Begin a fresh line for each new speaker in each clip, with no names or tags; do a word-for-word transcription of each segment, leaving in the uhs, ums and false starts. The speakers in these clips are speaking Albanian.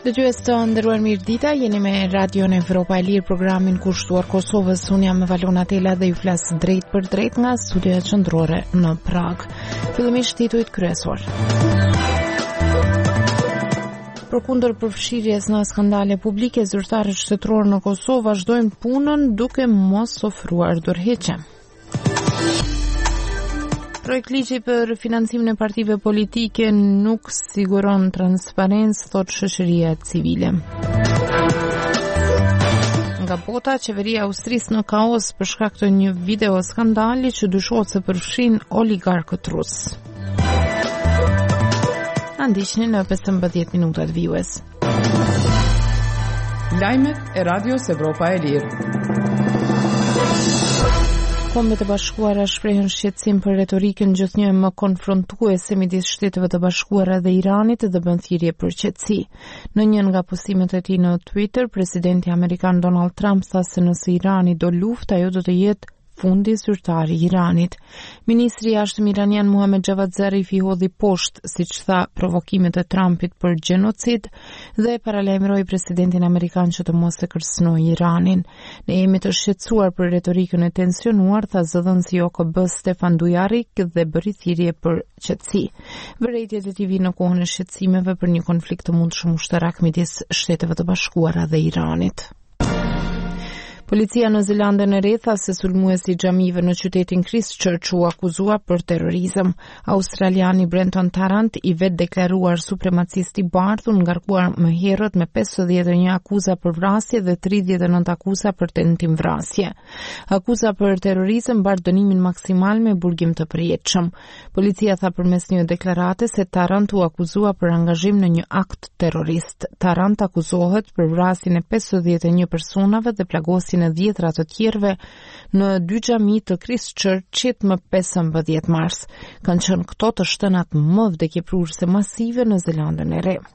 Dëgjues të nderuar, mirëdita, jeni me Radion Evropa e Lirë, programin kushtuar Kosovës. Unë jam Valona Tela dhe ju flas drejt për drejt nga studioja qendrore në Prag. Fillimisht titujt kryesor. Përkundër përfshirjes në skandale publike, zyrtarët shtetëror në Kosovë vazhdojnë punën duke mos ofruar dorëheqje. Projekt ligji për financimin e partive politike nuk siguron transparencë, thot shoqëria civile. Nga bota, qeveria e Austrisë në kaos për shkak të një video skandali që dyshohet se përfshin oligarkët rusë. Na ndiqni në pesëmbëdhjetë minutat vijues.
Lajmet e Radios Evropa e Lirë.
Kombet e Bashkuara shprehën shqetësim për retorikën gjithnjë më konfrontuese midis Shteteve të Bashkuara dhe Iranit dhe bën thirrje për qetësi. Në një nga postimet e tij në Twitter, presidenti amerikan Donald Trump tha se nëse Irani do luftë, ajo do të jetë fundi zyrtar i Iranit. Ministri i jashtëm iranian Mohammad Javad Zarif i hodhi poshtë, siç tha, provokimet e Trumpit për gjenocid dhe paralajmëroi presidentin amerikan që të mos e kërcënojë Iranin. Ne jemi të shqetësuar për retorikën e tensionuar, tha zëdhënësi i O K B Stefan Dujarric dhe bëri thirrje për qetësi. Vërejtjet e tij vinë në kohën e shqetësimeve për një konflikt të mundshëm ushtarak midis Shteteve të Bashkuara dhe Iranit. Policia në Zelandën e Re tha se sulmuesi i xhamive në qytetin Christchurch u akuzua për terrorizëm. Australiani Brenton Tarrant, i vetë deklaruar supremacist i bardhë, u ngarkuar më herët me pesëdhjetë e një akuza për vrasje dhe tridhjetë e nëntë akuza për tentim vrasje. Akuza për terrorizëm mbart dënimin maksimal me burgim të përjetshëm. Policia tha përmes një deklarate se Tarrant u akuzua për angazhim në një akt terrorist. Tarrant akuzohet për vrasjen e pesëdhjetë e një personave dhe plagosjen e dhjetra të tjerëve në dy xhami të Christchurchit më pesëmbëdhjetë mars. Kanë qenë këto të shtënat më vdekjeprurëse masive në Zelandën e Re.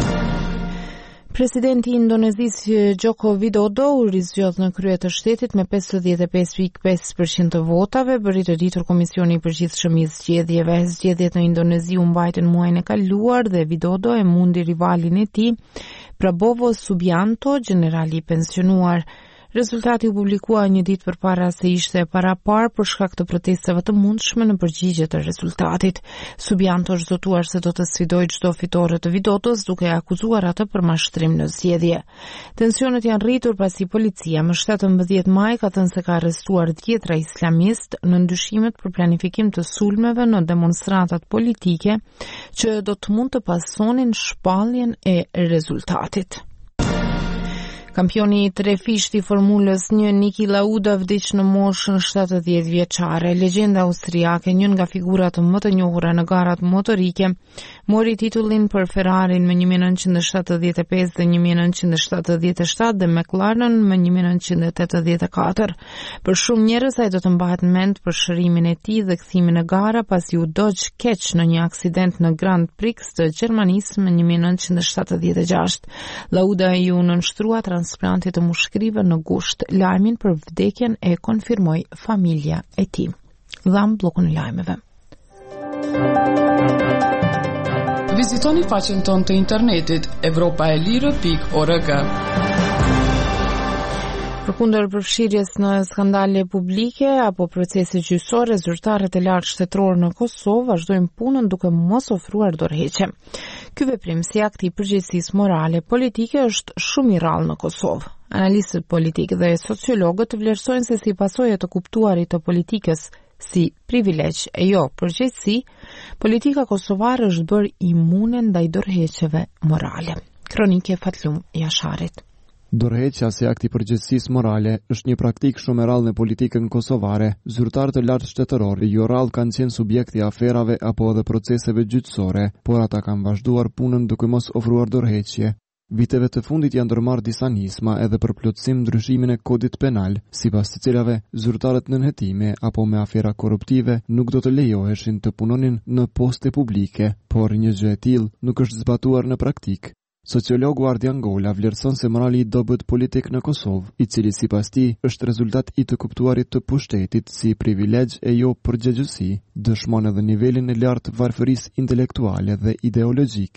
Presidenti i Indonezisë Joko Widodo u rizgjodh në krye të shtetit me pesëdhjetë e pesë pikë pesë përqind të votave, bëri të ditur Komisioni i Përgjithshëm i Zgjedhjeve. Zgjedhjet në Indonezi u mbajtën muajin e kaluar dhe Widodo e mundi rivalin e tij, Prabowo Subianto, generali i pensionuar. Rezultati u publikua një ditë përpara se ishte e parapar për shkak të protestave të mundshme në përgjigje të rezultatit. Subianto është zotuar se do të sfidojë çdo fitore të Widodos, duke akuzuar atë për mashtrim në zgjedhje. Tensionet janë rritur pasi policia më shtatëmbëdhjetë maj ka thënë se ka arrestuar dhjetra islamist në ndyshimet për planifikim të sulmeve në demonstratat politike që do të mund të pasonin shpalljen e rezultatit. Kampioni i trefisht i Formulës një Niki Lauda vdiq në moshën shtatëdhjetë vjeçare. Legjenda austriake, një nga figurat më të njohura në garat motorike, mori titullin për Ferrarin me një mijë e nëntëqind e shtatëdhjetë e pesë dhe një mijë e nëntëqind e shtatëdhjetë e shtatë dhe McLaren me një mijë e nëntëqind e tetëdhjetë e katër. Për shumë njerëz ai do të mbahet mend për shërimin e tij dhe kthimin në gara pasi u dogj keq në një aksident në Grand Prix të Gjermanisë në një mijë e nëntëqind e shtatëdhjetë e gjashtë. Lauda i u nënshtrua transplantit të mushkrive në gusht. Lajmin për vdekjen e konfirmoi familja e tij. Dham bllokun e lajmeve.
Vizitoni faqen tonë të internetit evropa e lirë pikë org.
Përkundër përfshirjes në skandale publike apo procese gjyqësore, zyrtarët e lartë shtetëror në Kosovë vazhdojnë punën duke mos ofruar dorëheqje. Ky veprim si akt i përgjegjësisë morale politike është shumë i rrallë në Kosovë. Analistët politikë dhe sociologët vlerësojnë se si pasojë të kuptuarit të politikës si privilegj e jo përgjegjësi, politika kosovare është bërë imune ndaj dorëheqjeve morale. Kronike Fatlum Jasharit.
Dorëheqja si akt i përgjegjësisë morale është një praktikë shumë e rrallë në politikën kosovare. Zyrtarët e lartë shtetëror jo rrallë kanë qenë subjekti i aferave apo edhe proceseve gjyqësore, por ata kanë vazhduar punën duke mos ofruar dorëheqje. Viteve të fundit janë ndërmarrë disa nisma edhe për plotësim ndryshimin e kodit penal, sipas të cilave zyrtarët nënhetime apo me afera korruptive nuk do të lejoheshin të punonin në poste publike, por një gjë e tillë nuk është zbatuar në praktikë. Sociologu Ardian Gola vlerëson se morali i dobët politik në Kosovë, i cili sipas tij është rezultat i të kuptuarit të pushtetit si privilegj e jo përgjegjësi, dëshmon edhe nivelin e lartë të varfërisë intelektuale dhe ideologjike.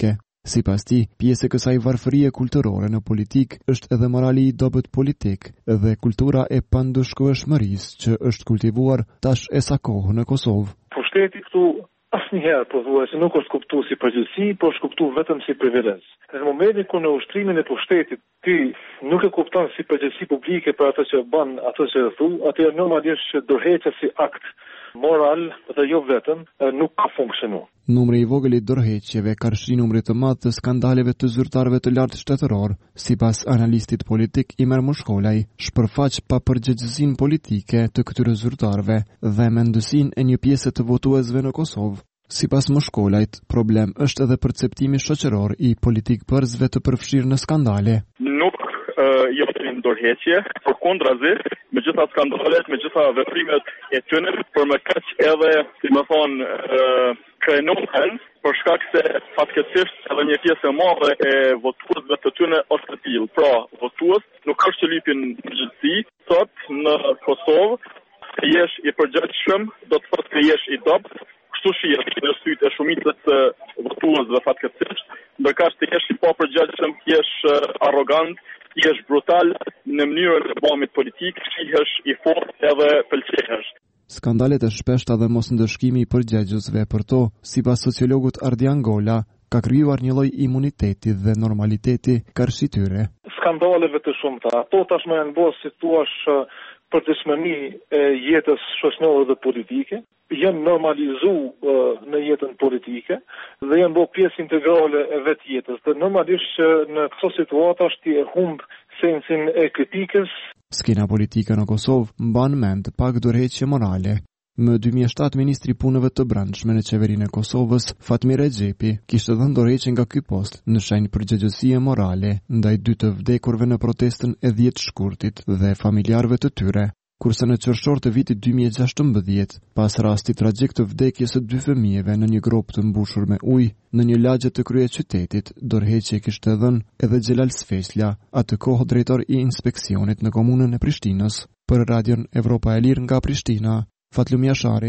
Sipas tij, pjesë e kësaj varfërie kulturore në politik është edhe morali i dobët politik dhe kultura e pandushkueshmërisë që është kultivuar tash e sa kohë në Kosovë.
Pushteti këtu asnjëherë pothuajse nuk është kuptuar si përgjegjësi, por është kuptuar vetëm si privilegj. Në momentin kur në ushtrimin e pushtetit ti nuk e kupton si përgjegjësi publike për atë që bën, atë që thu, atëherë normalisht që dorëheqja si akt moral dhe jo vetëm nuk ka funksionuar.
Numri i vogël i dorëheqjeve ka rshi numrit të madh të skandaleve të zyrtarëve të lartë shtetëror, sipas analistit politik Imer Mushkolaj, shpërfaq papërgjegjësinë politike të këtyre zyrtarëve dhe mendësinë e një pjese të votuesve në Kosovë. Sipas Mushkolajt, problem është edhe perceptimi shoqëror i politikpërzve të përfshirë në skandale.
Nuk uh, jepin dorëheqje, përkundrazi, me gjitha skandalet, me gjitha veprimet e tyre, për më kaq edhe, si më thonë, uh, krenohen, për shkak se fatkeqësisht edhe një pjesë e madhe e votuesve të tyre është e tillë. Pra, votues nuk është që lypin përgjegjësi, sot në Kosovë, të jesh i përgjegjshëm, do të thotë të jesh i dobët. Kështu shihet në sytë e shumicës të votuesve fatkeqësisht, ndërka të jesh i papërgjegjshëm, jesh arrogant, jesh brutal në mënyrën e bëmit politik, shihesh i fortë edhe pëlqehesh.
Skandalet e shpeshta dhe mos ndëshkimi i përgjegjësve për to, sipas sociologut Ardian Gola, ka krijuar një lloj imuniteti dhe normaliteti karshi tyre.
Skandaleve të shumta, ato tashmë janë bërë si thua përgjithësimi e jetës shoqërore dhe politike, janë normalizuar uh, në jetën politike dhe janë bërë pjesë integrale e vetë jetës. Dhe normalisht që në këto situata është e humb sensin e kritikës.
Skena politike në Kosovë mban mend pak dorëheqje morale. Më dy mijë e shtatë ministri i punëve të brendshme në qeverinë e Kosovës, Fatmir Exhepi, kishte dhënë dorëheqje nga ky post në shenjë përgjegjësie morale ndaj dy të vdekurve në protestën e dhjetë shkurtit dhe familjarëve të tyre. Kurse në qershor të vitit dy mijë e gjashtëmbëdhjetë, pas rastit tragjik të vdekjes së dy fëmijëve në një grop të mbushur me ujë në një lagje të kryeqytetit, dorëheqje kishte dhënë edhe Xhelal Sfeslia, atë kohë drejtor i inspeksionit në komunën e Prishtinës. Për Radion Evropa e Lirë nga Prishtina, Fatlum Jashari.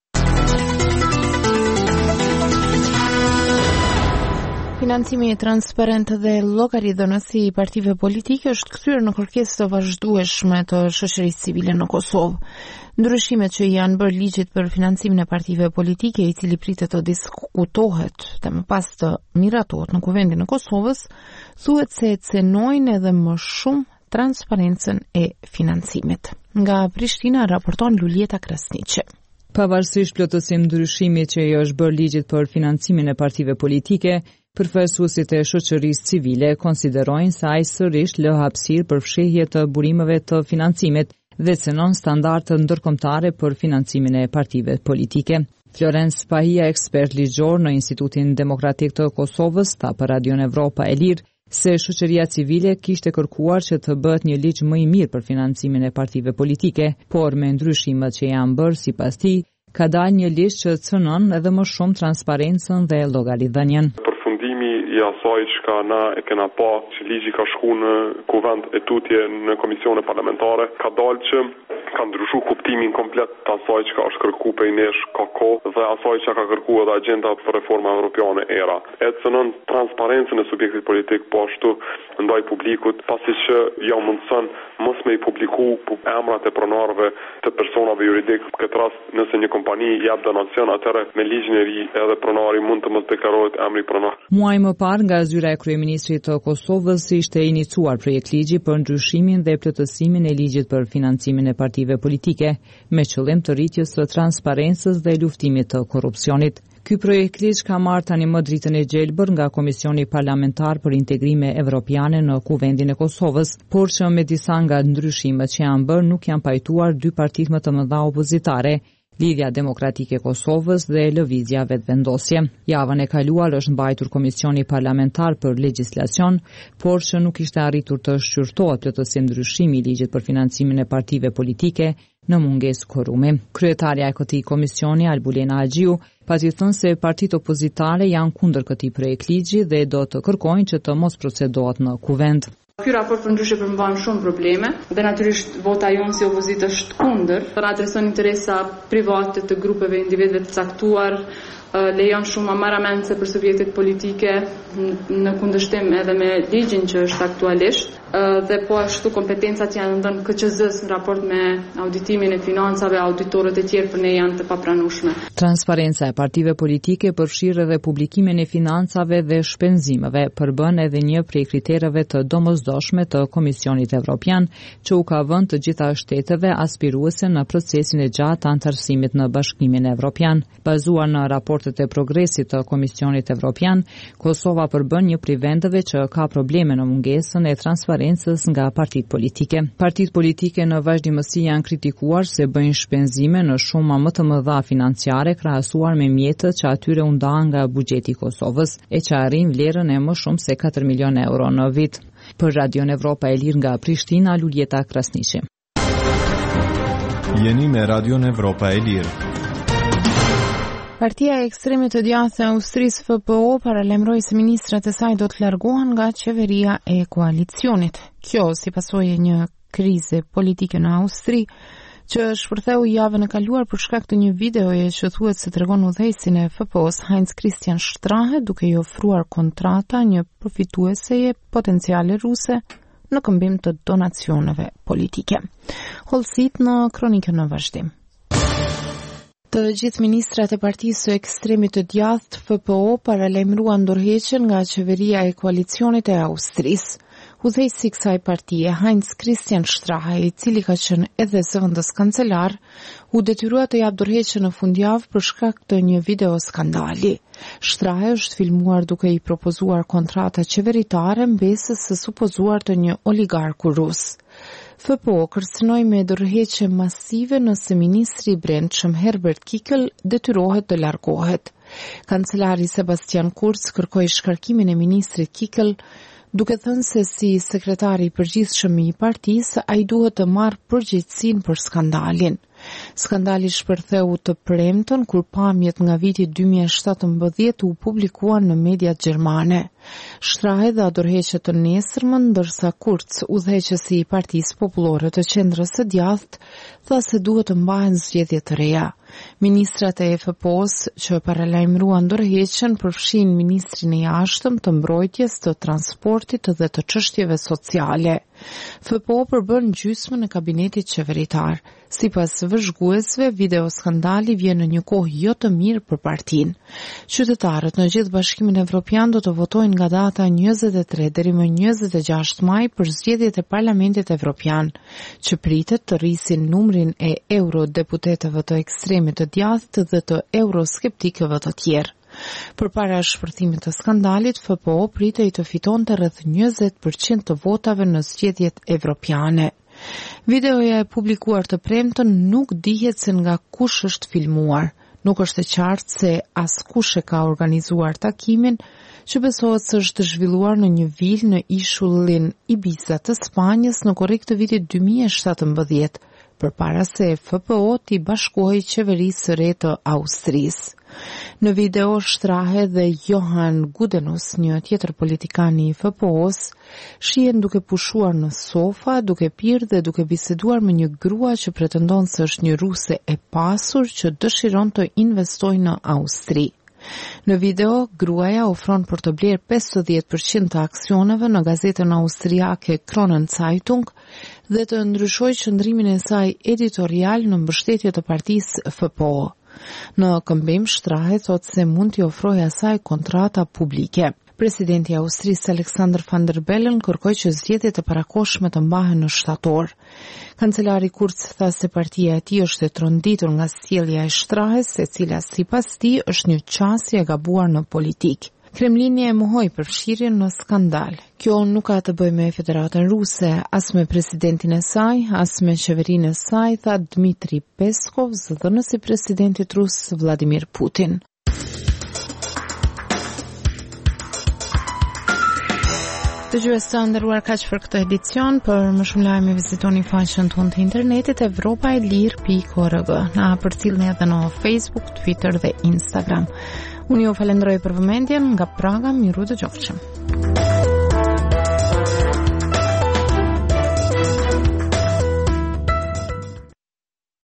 Financimi transparent dhe llogaridhënësi i partive politike është kthyer në kërkesë të vazhdueshme të shoqërisë civile në Kosovë. Ndryshimet që janë bërë ligjit për financimin e partive politike, i cili pritet të diskutohet dhe më pas të miratohet në Kuvendin e Kosovës, thuhet se cenojnë edhe më shumë transparencën e financimit. Nga Prishtina raporton Lulieta Krasniqe.
Pavarësisht plotësim ndryshimit që i është bërë ligjit për financimin e partive politike, përfaqësuesit e shoqërisë civile konsiderojnë se ai sërish lë hapësirë për fshehje të burimeve të financimit dhe cenon standarde ndërkombëtare për financimin e partive politike. Florence Pahia, ekspert ligjor në Institutin Demokratik të Kosovës, tha për Radion Evropa e Lirë se shoqëria civile kishte kërkuar që të bëhet një ligj më i mirë për financimin e partive politike, por me ndryshimet që janë bërë sipas tij, ka dalë një ligj që cënon edhe më shumë transparencën dhe llogaridhënien.
Përfundimi i asaj që na e kena pa që ligji ka shku në kuvend e tutje në komisione parlamentare, ka dalë që ka ndryshu kuptimin komplet të asaj që ka është kërku për i nesh ka ko dhe asaj që ka kërku edhe agenda për reforma europiane era. E cënon transparencën e subjektit politik po ashtu ndaj publikut, pasi që ja mundësën mos me i publiku emrat e pronarëve të personave juridik. Këtë rast, nëse një kompani jep donacion, atëre me ligjin e ri edhe pronari mund të mos deklarohet emri pronar.
Muaj më parë nga zyra e kryeministrit të Kosovës ishte iniciuar projekt ligji për ndryshimin dhe plotësimin e ligjit për financimin e partive politike me qëllim të rritjes së transparencës dhe luftimit të korrupsionit. Ky projekt ligj ka marrë tani më dritën e gjelbër nga Komisioni Parlamentar për Integrime Evropiane në Kuvendin e Kosovës, por që me disa nga ndryshimet që janë bërë nuk janë pajtuar dy partitë më të mëdha opozitare, Lidhja Demokratike e Kosovës dhe Lëvizja Vetëvendosje. Javën e kaluar është mbajtur Komisioni Parlamentar për Legjislacion, por që nuk ishte arritur të shqyrtohet plotësim ndryshimi i ligjit për financimin e partive politike në mungesë korumi. Kryetaria e këtij komisioni, Albulena Agjiu, pati thënë se partitë opozitare janë kundër këtij projekt ligji dhe do të kërkojnë që të mos procedohet në kuvend.
Ky raport përndryshe përmban shumë probleme dhe natyrisht vota jonë si opozitë është kundër, për adreson interesa private të grupeve individëve të caktuar, lejon shumë amaramendse për subjektet politike në kundërshtim edhe me ligjin që është aktualisht dhe po ashtu kompetencat që janë dhënë K Q Z-s në raport me auditimin e financave, auditorët e tjerë për ne janë të papranueshme.
Transparenca e partive politike përfshirë edhe publikimin e financave dhe shpenzimeve, përbën edhe një prej kritereve të domosdoshme të Komisionit Evropian, që u ka vënë të gjitha shteteve aspiruese në procesin e gjatë të antarësimit në Bashkimin Evropian. Bazuar në raportet e progresit të Komisionit Evropian, Kosova përbën një prej vendeve që ka probleme në mungesën e transparencës nga partitë politike. Partitë politike në vazhdimësi janë kritikuar se bëjnë shpenzime në shuma më të mëdha financiare krahasuar me mjetët që atyre u ndahen nga buxheti i Kosovës e që arrin vlerën e më shumë se katër milion euro në vit. Për Radion Evropa e Lirë nga Prishtina, Luljeta Krasniqi.
Jeni me Radion Evropa e Lirë.
Partia e ekstremit të djathtë e Austrisë F P O paralajmëroi se ministrat e saj do të largohen nga qeveria e koalicionit. Kjo si pasojë një krize politike në Austri që shpërtheu javën e kaluar për shkak të një videoje që thuhet se tregon udhëheqësin e F P O-s Heinz Christian Strahe duke i ofruar kontrata një përfitueseje potenciale ruse në këmbim të donacioneve politike. Holsit në kronikën në vazhdim. Të gjithë ministrat e partisë së ekstremit të djathtë F P O paralajmëruan ndërheqjen nga qeveria e koalicionit e Austrisë. Udhëheqësi i kësaj partie, Heinz Christian Strahe, i cili ka qenë edhe zëvendës kancelar, u detyrua të jap ndërheqje në fundjavë për shkak të një video skandali. Strahe është filmuar duke i propozuar kontrata qeveritare mbesës së supozuar të një oligarku rus. F P O kërcënoi me ndërheqje masive nëse ministri i brendshëm Herbert Kikel detyrohet të largohet. Kancelari Sebastian Kurz kërkoi shkarkimin e ministrit Kikel, duke thënë se si sekretari i përgjithshëm i partisë ai duhet të marrë përgjegjësinë për skandalin. Skandali shpërtheu të premten kur pamjet nga viti dy mijë e shtatëmbëdhjetë u publikuan në mediat gjermane. Strahe dha ndërheqje të nesërmën, ndërsa Kurz, udhëheqësi i Partisë Popullore të Qendrës së Djathtë, tha se duhet të mbahen zgjedhje të reja. Ministrat e F P O-s që paralajmëruan ndërheqjen përfshin ministrin e jashtëm, të mbrojtjes, të transportit dhe të çështjeve sociale. F P O përbën gjysmën e kabinetit qeveritar. Sipas vëzhguesve, video skandali vjen në një kohë jo të mirë për partinë. Qytetarët në gjithë Bashkimin Evropian do të votojnë nga data njëzet e tre deri më njëzet e gjashtë maj për zgjedhjet e Parlamentit Evropian, që pritet të rrisin numrin e eurodeputetëve të ekstremit të djathtë dhe të euroskeptikëve të tjerë. Përpara shpërthimit të skandalit, F P O pritej të fitonte rreth njëzet përqind të votave në zgjedhjet evropiane. Videoja e publikuar të premten nuk dihet se nga kush është filmuar. Nuk është e qartë se askush e ka organizuar takimin, që besohet se është zhvilluar në një vilë në ishullin Ibiza të Spanjës në korrik të vitit dy mijë e shtatëmbëdhjetë, përpara se F P O t'i bashkohej qeverisë së re të Austrisë. Në video, Strahe dhe Johan Gudenus, një tjetër politikan i F P O-s, shihen duke pushuar në sofa, duke pirë dhe duke biseduar me një grua që pretendon se është një ruse e pasur që dëshiron të investojë në Austri. Në video, gruaja ofron për të blerë pesëdhjetë përqind të aksioneve në gazetën austriake Kronen Zeitung dhe të ndryshojë qëndrimin e saj editorial në mbështetje të partisë F P O. Në këmbim, Strahe thot se mund t'i ofrojë asaj kontrata publike. Presidenti i Austrisë Alexander Van der Bellen kërkoi që zgjedhjet e parakohshme të mbahen në shtator. Kancelari Kurz tha se partia e tij është e tronditur nga sjellja e Strahes, e cila sipas tij është një qasje e gabuar në politikë. Kremlini e mohoi përfshirjen në skandal. Kjo nuk ka të bëjë me Federatën Ruse, as me presidentin e saj, as me qeverinë e saj, tha Dmitri Peskov, zëdhënës i presidentit rus Vladimir Putin. Dëgjues të nderuar, kaq për këtë edicion. Për më shumë lajme vizitoni faqen tonë të internetit evropa e lirë pikë org. Na përcjellni edhe në Facebook, Twitter dhe Instagram. Unë ju falenderoj për vëmendjen, nga Praga, miru dëgjofshëm.